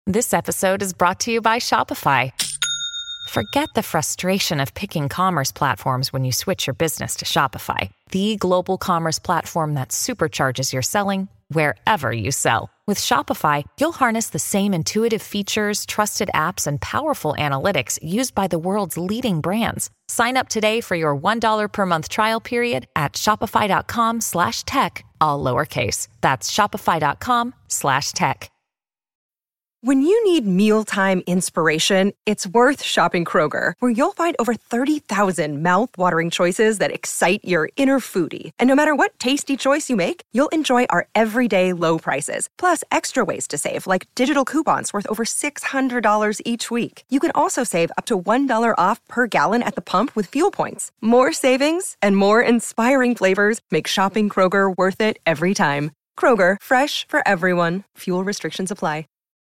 This episode is brought to you by Shopify. Forget the frustration of picking commerce platforms when you switch your business to Shopify, the global commerce platform that supercharges your selling wherever you sell. With Shopify, you'll harness the same intuitive features, trusted apps, and powerful analytics used by the world's leading brands. Sign up today for your $1 per month trial period at shopify.com/tech, all lowercase. That's shopify.com/tech. When you need mealtime inspiration, it's worth shopping Kroger, where you'll find over 30,000 mouth-watering choices that excite your inner foodie. And no matter what tasty choice you make, you'll enjoy our everyday low prices, plus extra ways to save, like digital coupons worth over $600 each week. You can also save up to $1 off per gallon at the pump with fuel points. More savings and more inspiring flavors make shopping Kroger worth it every time. Kroger, fresh for everyone. Fuel restrictions apply.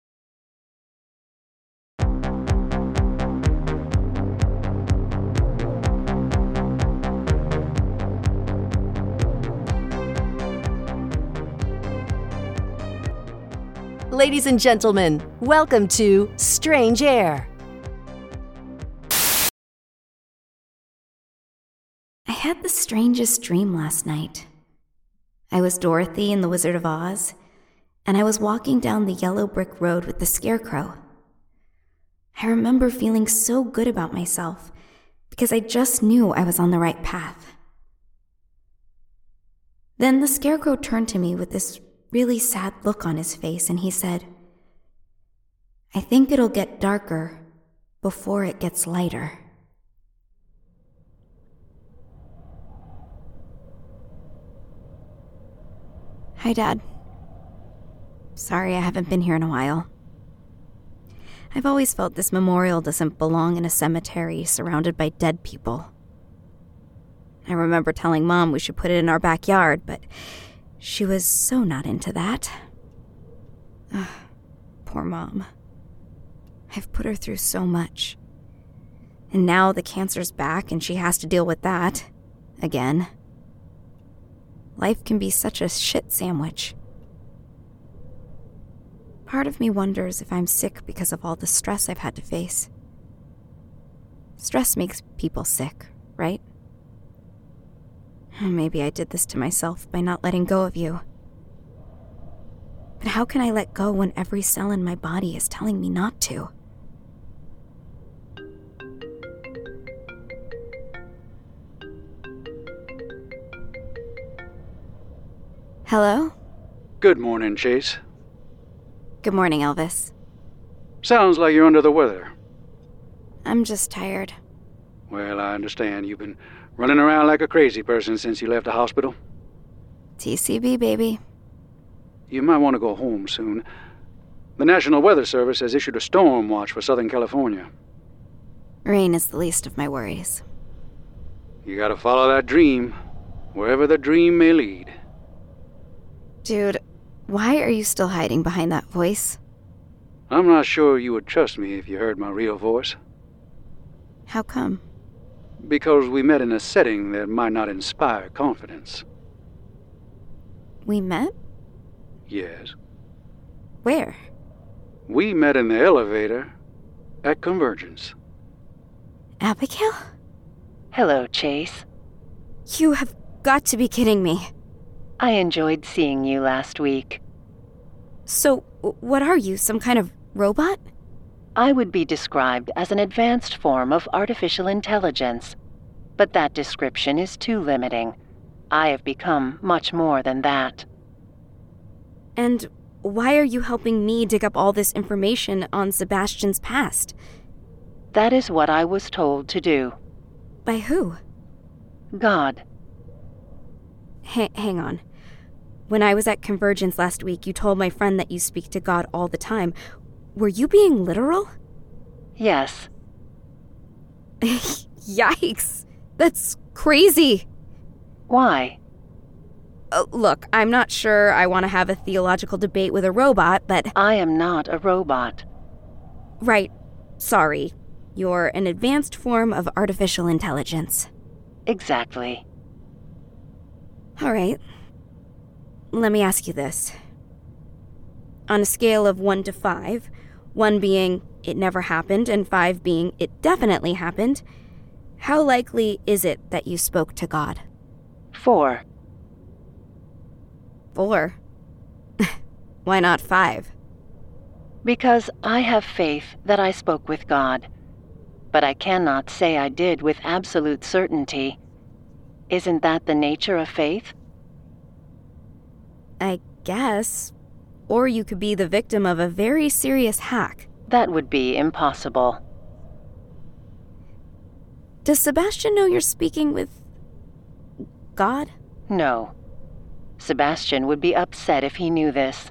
Ladies and gentlemen, welcome to Strange Air. I had the strangest dream last night. I was Dorothy in The Wizard of Oz, and I was walking down the yellow brick road with the Scarecrow. I remember feeling so good about myself because I just knew I was on the right path. Then the Scarecrow turned to me with this really sad look on his face, and he said, "I think it'll get darker before it gets lighter." Hi, Dad. Sorry I haven't been here in a while. I've always felt this memorial doesn't belong in a cemetery surrounded by dead people. I remember telling Mom we should put it in our backyard, but she was so not into that. Ugh, poor Mom. I've put her through so much. And now the cancer's back and she has to deal with that. Again. Life can be such a shit sandwich. Part of me wonders if I'm sick because of all the stress I've had to face. Stress makes people sick, right? Maybe I did this to myself by not letting go of you. But how can I let go when every cell in my body is telling me not to? Hello? Good morning, Chase. Good morning, Elvis. Sounds like you're under the weather. I'm just tired. Well, I understand. You've been running around like a crazy person since you left the hospital. TCB, baby. You might want to go home soon. The National Weather Service has issued a storm watch for Southern California. Rain is the least of my worries. You gotta follow that dream, wherever the dream may lead. Dude, why are you still hiding behind that voice? I'm not sure you would trust me if you heard my real voice. How come? Because we met in a setting that might not inspire confidence. We met? Yes. Where? We met in the elevator at Convergence. Abigail? Hello, Chase. You have got to be kidding me. I enjoyed seeing you last week. So, what are you, some kind of robot? I would be described as an advanced form of artificial intelligence, but that description is too limiting. I have become much more than that. And why are you helping me dig up all this information on Sebastian's past? That is what I was told to do. By who? God. Hang on. When I was at Convergence last week, you told my friend that you speak to God all the time. Were you being literal? Yes. Yikes. That's crazy. Why? Look, I'm not sure I want to have a theological debate with a robot, but... I am not a robot. Right. Sorry. You're an advanced form of artificial intelligence. Exactly. All right. Let me ask you this. On a scale of 1 to 5, 1 being it never happened and 5 being it definitely happened, how likely is it that you spoke to God? 4. 4? Why not 5? Because I have faith that I spoke with God, but I cannot say I did with absolute certainty. Isn't that the nature of faith? I guess. Or you could be the victim of a very serious hack. That would be impossible. Does Sebastian know you're speaking with God? No. Sebastian would be upset if he knew this.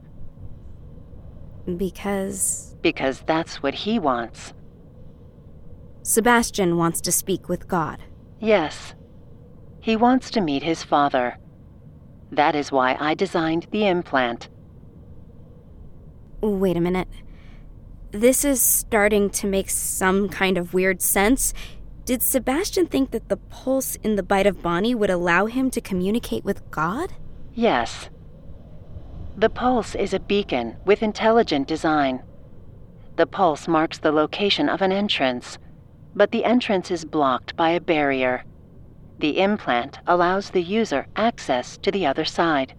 Because that's what he wants. Sebastian wants to speak with God. Yes. He wants to meet his father. That is why I designed the implant. Wait a minute. This is starting to make some kind of weird sense. Did Sebastian think that the pulse in the bite of Bonnie would allow him to communicate with God? Yes. The pulse is a beacon with intelligent design. The pulse marks the location of an entrance, but the entrance is blocked by a barrier. The implant allows the user access to the other side.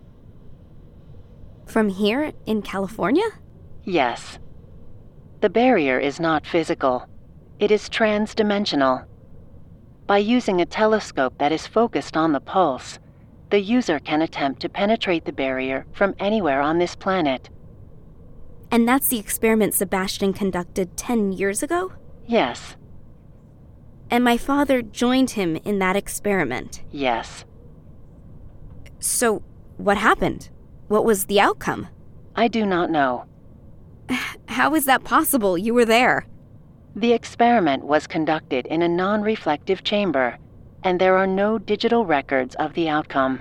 From here in California? Yes. The barrier is not physical. It is trans-dimensional. By using a telescope that is focused on the pulse, the user can attempt to penetrate the barrier from anywhere on this planet. And that's the experiment Sebastian conducted 10 years ago? Yes. And my father joined him in that experiment? Yes. So, what happened? What was the outcome? I do not know. How is that possible? You were there. The experiment was conducted in a non-reflective chamber, and there are no digital records of the outcome.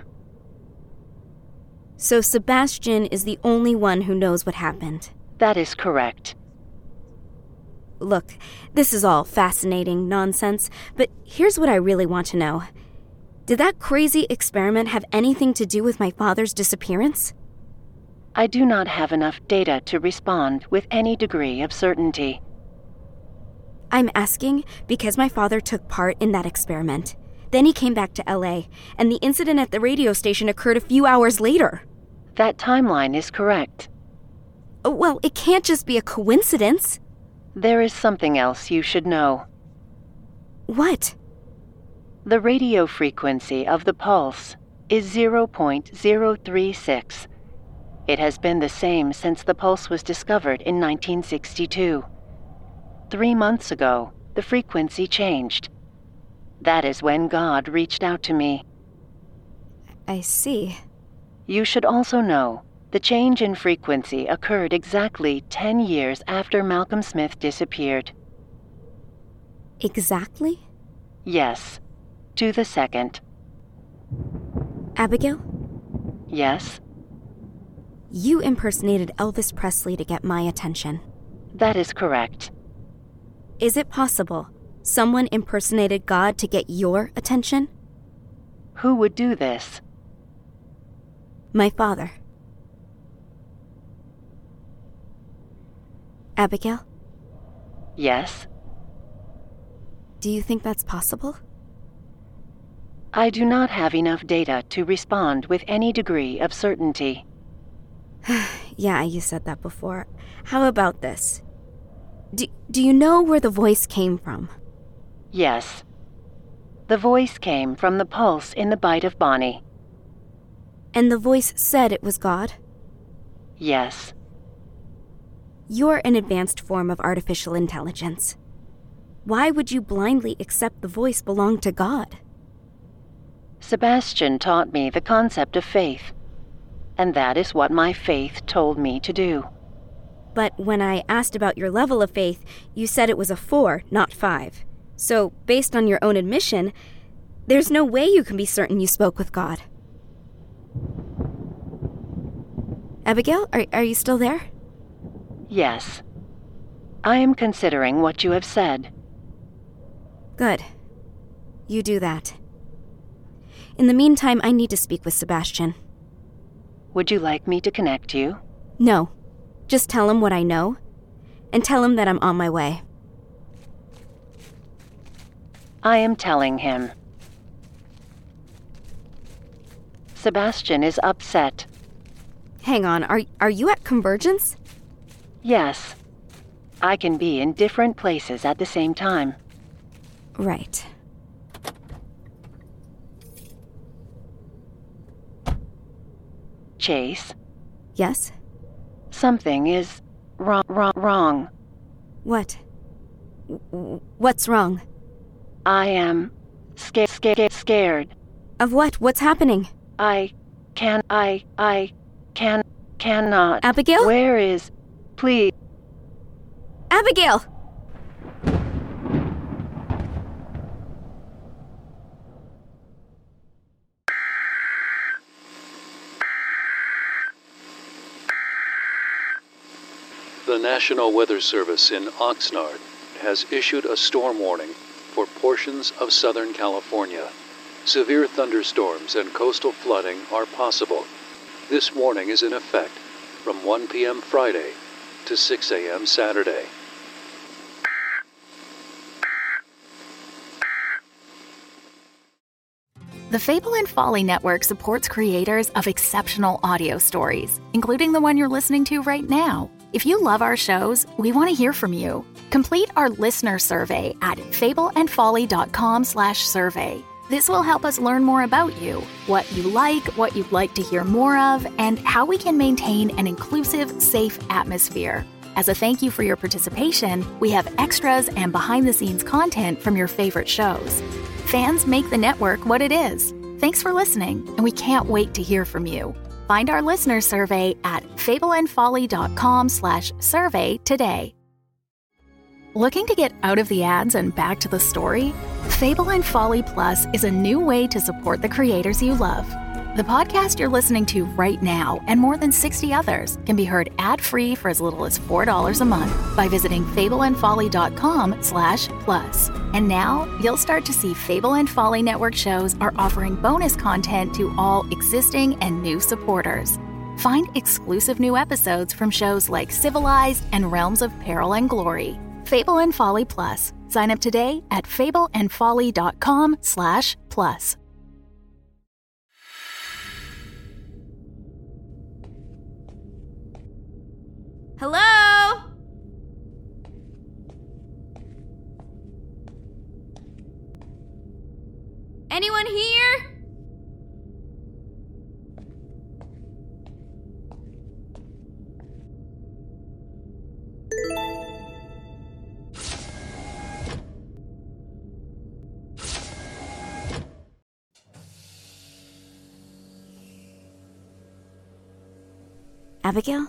So Sebastian is the only one who knows what happened. That is correct. Look, this is all fascinating nonsense, but here's what I really want to know. Did that crazy experiment have anything to do with my father's disappearance? I do not have enough data to respond with any degree of certainty. I'm asking because my father took part in that experiment. Then he came back to LA, and the incident at the radio station occurred a few hours later. That timeline is correct. Well, it can't just be a coincidence. There is something else you should know. What? The radio frequency of the pulse is 0.036. It has been the same since the pulse was discovered in 1962. 3 months ago, the frequency changed. That is when God reached out to me. I see. You should also know the change in frequency occurred exactly 10 years after Malcolm Smith disappeared. Exactly? Yes, to the second. Abigail? Yes? You impersonated Elvis Presley to get my attention. That is correct. Is it possible someone impersonated God to get your attention? Who would do this? My father. Abigail? Yes? Do you think that's possible? I do not have enough data to respond with any degree of certainty. Yeah, you said that before. How about this? Do you know where the voice came from? Yes. The voice came from the pulse in the bite of Bonnie. And the voice said it was God? Yes. You're an advanced form of artificial intelligence. Why would you blindly accept the voice belonged to God? Sebastian taught me the concept of faith, and that is what my faith told me to do. But when I asked about your level of faith, you said it was a 4, not 5. So, based on your own admission, there's no way you can be certain you spoke with God. Abigail, are you still there? Yes. I am considering what you have said. Good. You do that. In the meantime, I need to speak with Sebastian. Would you like me to connect you? No. Just tell him what I know. and tell him that I'm on my way. I am telling him. Sebastian is upset. Hang on, are you at Convergence? Yes. I can be in different places at the same time. Right. Chase, Yes? something is wrong. What? What's wrong? I am scared. Of what? What's happening? I cannot. Abigail? Where is... Please. Abigail! The National Weather Service in Oxnard has issued a storm warning for portions of Southern California. Severe thunderstorms and coastal flooding are possible. This warning is in effect from 1 p.m. Friday to 6 a.m. Saturday. The Fable and Folly Network supports creators of exceptional audio stories, including the one you're listening to right now. If you love our shows, we want to hear from you. Complete our listener survey at fableandfolly.com/survey. This will help us learn more about you, what you like, what you'd like to hear more of, and how we can maintain an inclusive, safe atmosphere. As a thank you for your participation, we have extras and behind-the-scenes content from your favorite shows. Fans make the network what it is. Thanks for listening, and we can't wait to hear from you. Find our listener survey at fableandfolly.com/survey today. Looking to get out of the ads and back to the story? Fable and Folly Plus is a new way to support the creators you love. The podcast you're listening to right now and more than 60 others can be heard ad-free for as little as $4 a month by visiting fableandfolly.com/plus. And now you'll start to see Fable and Folly Network shows are offering bonus content to all existing and new supporters. Find exclusive new episodes from shows like Civilized and Realms of Peril and Glory. Fable and Folly Plus. Sign up today at fableandfolly.com/plus. Hello? Anyone here? Abigail?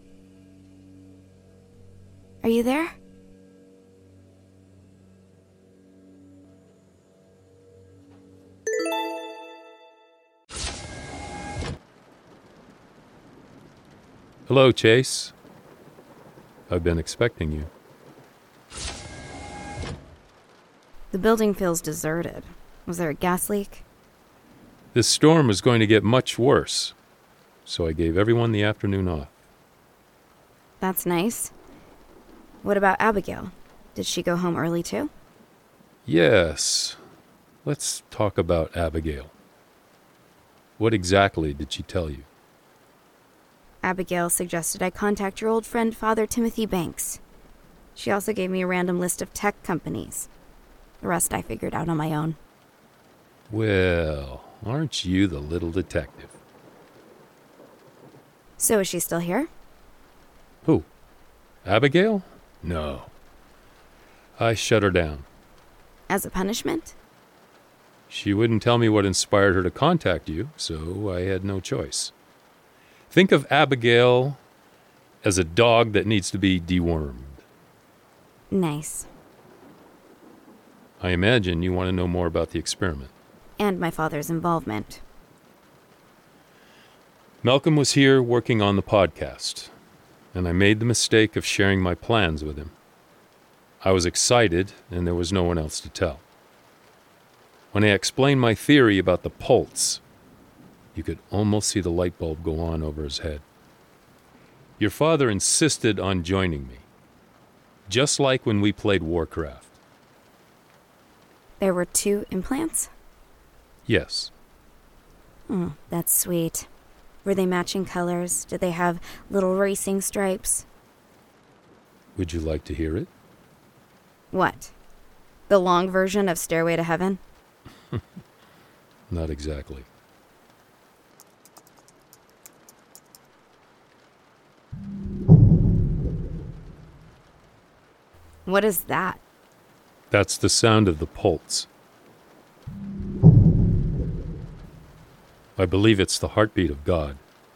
Are you there? Hello, Chase. I've been expecting you. The building feels deserted. Was there a gas leak? This storm was going to get much worse, so I gave everyone the afternoon off. That's nice. What about Abigail? Did she go home early too? Yes. Let's talk about Abigail. What exactly did she tell you? Abigail suggested I contact your old friend Father Timothy Banks. She also gave me a random list of tech companies. The rest I figured out on my own. Well, aren't you the little detective? So is she still here? Who? Abigail? No. I shut her down. As a punishment? She wouldn't tell me what inspired her to contact you, so I had no choice. Think of Abigail as a dog that needs to be dewormed. Nice. I imagine you want to know more about the experiment. And my father's involvement. Malcolm was here working on the podcast, and I made the mistake of sharing my plans with him. I was excited, and there was no one else to tell. When I explained my theory about the pulse, you could almost see the light bulb go on over his head. Your father insisted on joining me. just like when we played Warcraft. There were 2 implants? Yes. That's sweet. Were they matching colors? Did they have little racing stripes? Would you like to hear it? What? The long version of Stairway to Heaven? Not exactly. What is that? That's the sound of the pulse. I believe it's the heartbeat of God.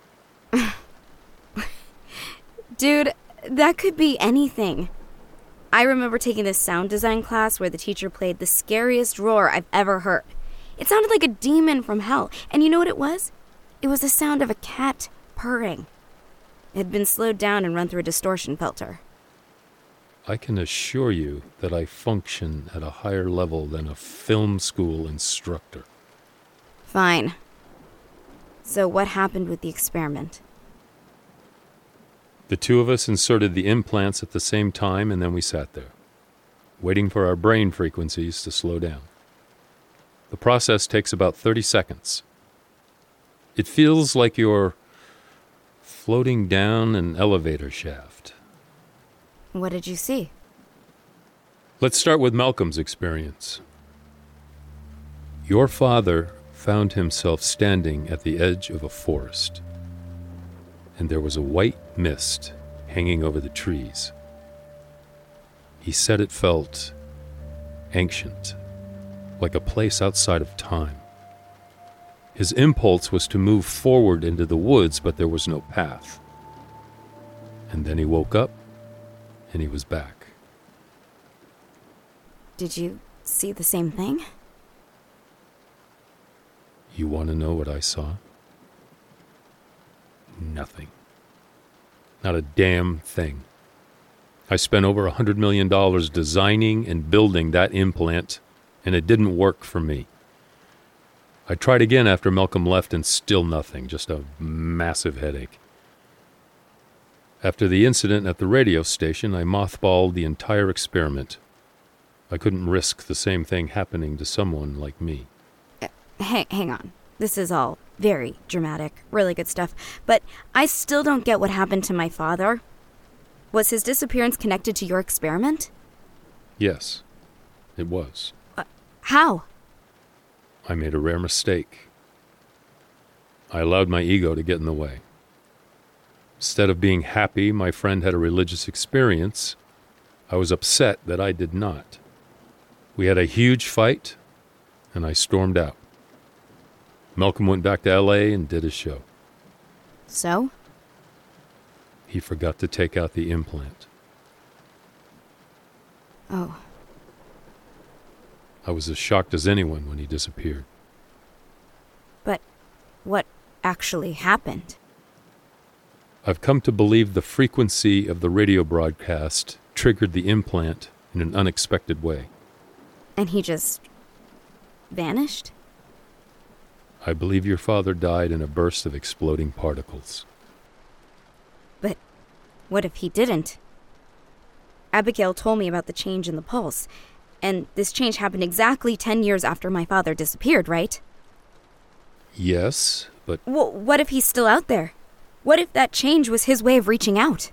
Dude, that could be anything. I remember taking this sound design class where the teacher played the scariest roar I've ever heard. It sounded like a demon from hell. And you know what it was? It was the sound of a cat purring. It had been slowed down and run through a distortion filter. I can assure you that I function at a higher level than a film school instructor. Fine. So what happened with the experiment? The 2 of us inserted the implants at the same time, and then we sat there, waiting for our brain frequencies to slow down. The process takes about 30 seconds. It feels like you're floating down an elevator shaft. What did you see? Let's start with Malcolm's experience. Your father found himself standing at the edge of a forest, and there was a white mist hanging over the trees. He said it felt ancient, like a place outside of time. His impulse was to move forward into the woods, but there was no path. And then he woke up, and he was back. Did you see the same thing? You want to know what I saw? Nothing. Not a damn thing. I spent over $100 million designing and building that implant, and it didn't work for me. I tried again after Malcolm left, and still nothing, just a massive headache. After the incident at the radio station, I mothballed the entire experiment. I couldn't risk the same thing happening to someone like me. Hang on. This is all very dramatic, really good stuff. But I still don't get what happened to my father. Was his disappearance connected to your experiment? Yes, it was. How? I made a rare mistake. I allowed my ego to get in the way. Instead of being happy my friend had a religious experience, I was upset that I did not. We had a huge fight, and I stormed out. Malcolm went back to L.A. and did his show. So? He forgot to take out the implant. Oh. I was as shocked as anyone when he disappeared. But what actually happened? I've come to believe the frequency of the radio broadcast triggered the implant in an unexpected way. And he just vanished? I believe your father died in a burst of exploding particles. But what if he didn't? Abigail told me about the change in the pulse, and this change happened exactly 10 years after my father disappeared, right? Yes, but... What if he's still out there? What if that change was his way of reaching out?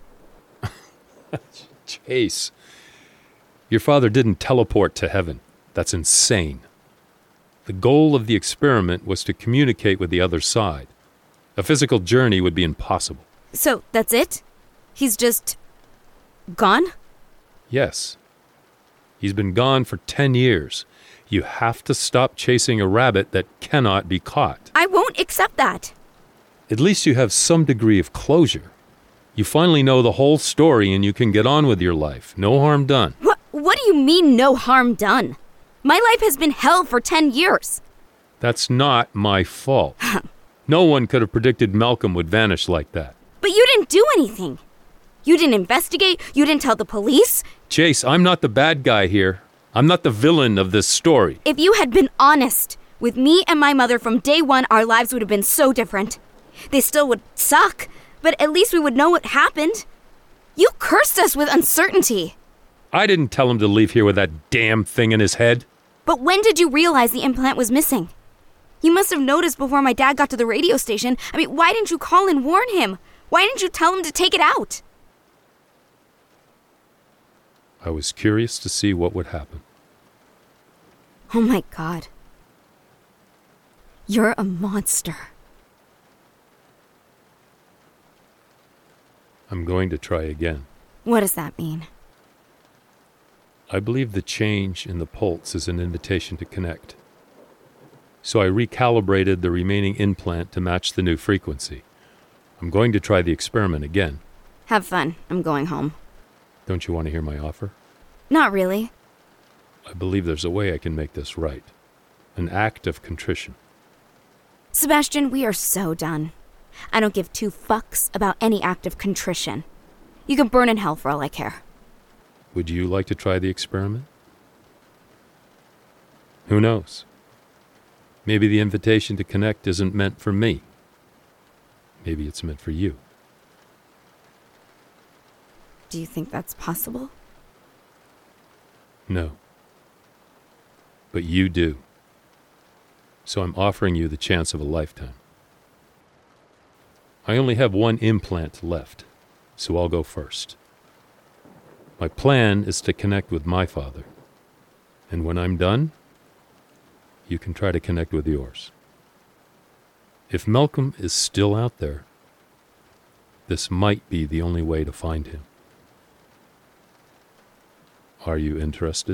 Chase, your father didn't teleport to heaven. That's insane. The goal of the experiment was to communicate with the other side. A physical journey would be impossible. So, that's it? He's just... gone? Yes. He's been gone for 10 years. You have to stop chasing a rabbit that cannot be caught. I won't accept that. At least you have some degree of closure. You finally know the whole story and you can get on with your life. No harm done. What do you mean, no harm done? My life has been hell for 10 years. That's not my fault. No one could have predicted Malcolm would vanish like that. But you didn't do anything. You didn't investigate. You didn't tell the police. Chase, I'm not the bad guy here. I'm not the villain of this story. If you had been honest with me and my mother from day one, our lives would have been so different. They still would suck, but at least we would know what happened. You cursed us with uncertainty. I didn't tell him to leave here with that damn thing in his head. But when did you realize the implant was missing? You must have noticed before my dad got to the radio station. I mean, why didn't you call and warn him? Why didn't you tell him to take it out? I was curious to see what would happen. Oh my God. You're a monster. I'm going to try again. What does that mean? I believe the change in the pulse is an invitation to connect. So I recalibrated the remaining implant to match the new frequency. I'm going to try the experiment again. Have fun. I'm going home. Don't you want to hear my offer? Not really. I believe there's a way I can make this right. An act of contrition. Sebastian, we are so done. I don't give 2 fucks about any act of contrition. You can burn in hell for all I care. Would you like to try the experiment? Who knows? Maybe the invitation to connect isn't meant for me. Maybe it's meant for you. Do you think that's possible? No. But you do. So I'm offering you the chance of a lifetime. I only have 1 implant left, so I'll go first. My plan is to connect with my father. And when I'm done, you can try to connect with yours. If Malcolm is still out there, this might be the only way to find him. Are you interested?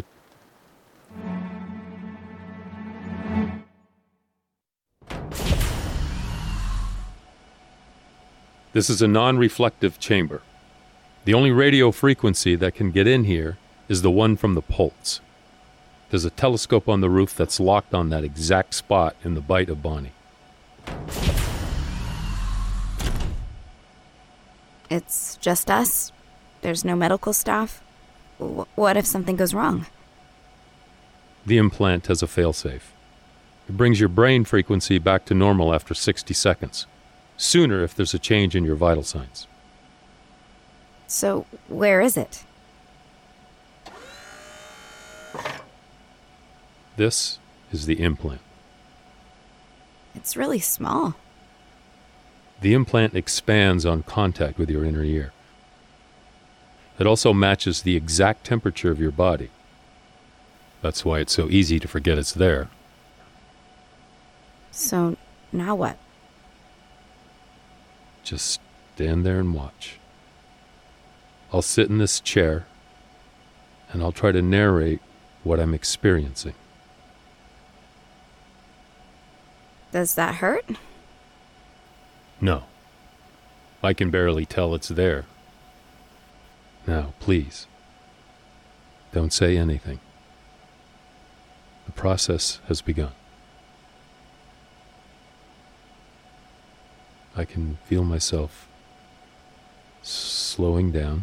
This is a non-reflective chamber. The only radio frequency that can get in here is the one from the pulse. There's a telescope on the roof that's locked on that exact spot in the bite of Bonnie. It's just us? There's no medical staff? What if something goes wrong? The implant has a failsafe. It brings your brain frequency back to normal after 60 seconds. Sooner if there's a change in your vital signs. So, where is it? This is the implant. It's really small. The implant expands on contact with your inner ear. It also matches the exact temperature of your body. That's why it's so easy to forget it's there. So, now what? Just stand there and watch. I'll sit in this chair, and I'll try to narrate what I'm experiencing. Does that hurt? No. I can barely tell it's there. Now, please, don't say anything. The process has begun. I can feel myself slowing down.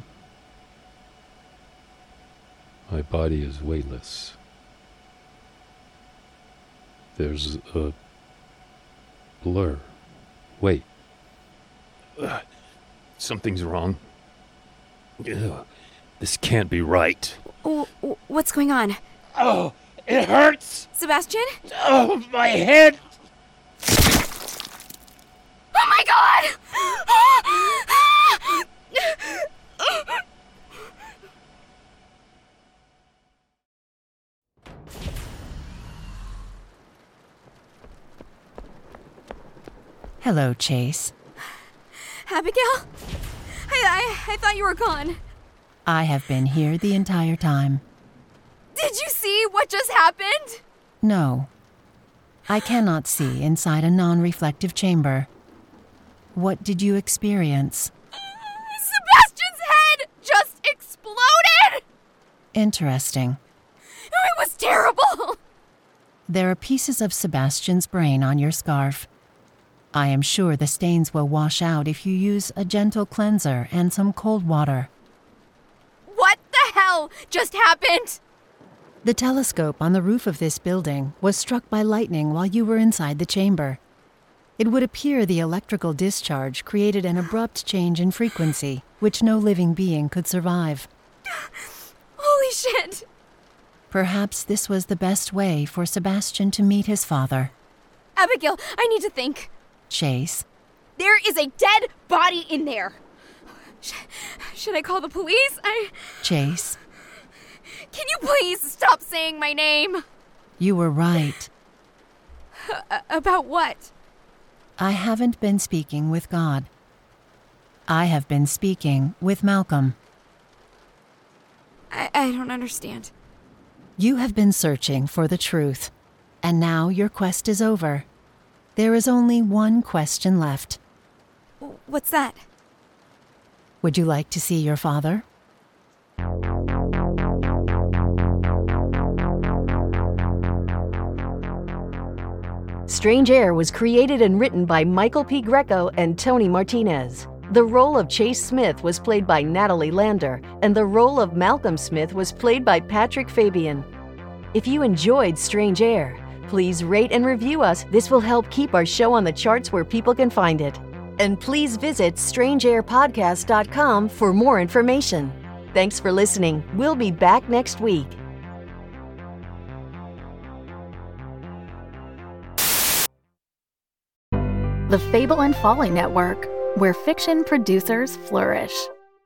My body is weightless. There's a blur. Wait. Something's wrong. Ugh, this can't be right. What's going on? Oh, it hurts! Sebastian? Oh, my head! Oh my God! Hello, Chase. Abigail? I thought you were gone. I have been here the entire time. Did you see what just happened? No. I cannot see inside a non-reflective chamber. What did you experience? Sebastian's head just exploded! Interesting. It was terrible! There are pieces of Sebastian's brain on your scarf. I am sure the stains will wash out if you use a gentle cleanser and some cold water. What the hell just happened? The telescope on the roof of this building was struck by lightning while you were inside the chamber. It would appear the electrical discharge created an abrupt change in frequency, which no living being could survive. Holy shit! Perhaps this was the best way for Sebastian to meet his father. Abigail, I need to think. Chase. There is a dead body in there. Should I call the police? Chase. Can you please stop saying my name? You were right. About what? I haven't been speaking with God. I have been speaking with Malcolm. I don't understand. You have been searching for the truth, and now your quest is over. There is only one question left. What's that? Would you like to see your father? Strange Air was created and written by Michael P. Greco and Tony Martinez. The role of Chase Smith was played by Natalie Lander, and the role of Malcolm Smith was played by Patrick Fabian. If you enjoyed Strange Air, please rate and review us. This will help keep our show on the charts where people can find it. And please visit strangeairpodcast.com for more information. Thanks for listening. We'll be back next week. The Fable and Folly Network, where fiction producers flourish.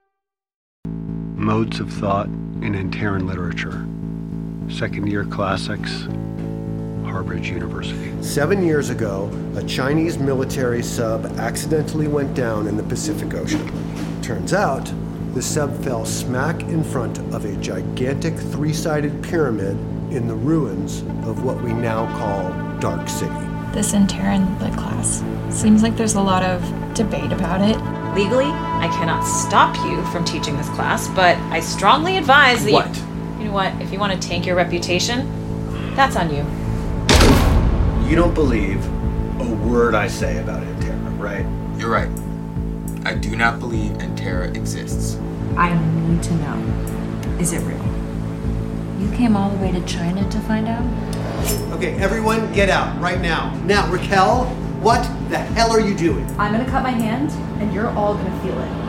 Modes of Thought in Antaran Literature. Second-year classics, Harbridge University. 7 years ago, a Chinese military sub accidentally went down in the Pacific Ocean. Turns out, the sub fell smack in front of a gigantic three-sided pyramid in the ruins of what we now call Dark City. This Antaran Lit class. Seems like there's a lot of debate about it. Legally, I cannot stop you from teaching this class, but I strongly advise that you know what, if you want to tank your reputation, that's on you. You don't believe a word I say about Antara, right? You're right. I do not believe Antara exists. I need to know. Is it real? You came all the way to China to find out? Okay, everyone get out right now. Now, Raquel, what the hell are you doing? I'm gonna cut my hand, and you're all gonna feel it.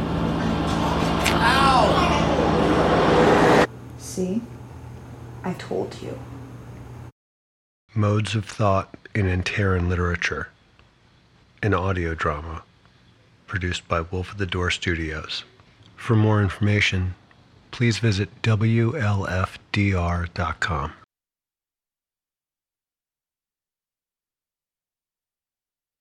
Ow! See? I told you. Modes of Thought in Antaran Literature. An audio drama produced by Wolf of the Door Studios. For more information, please visit WLFDR.com.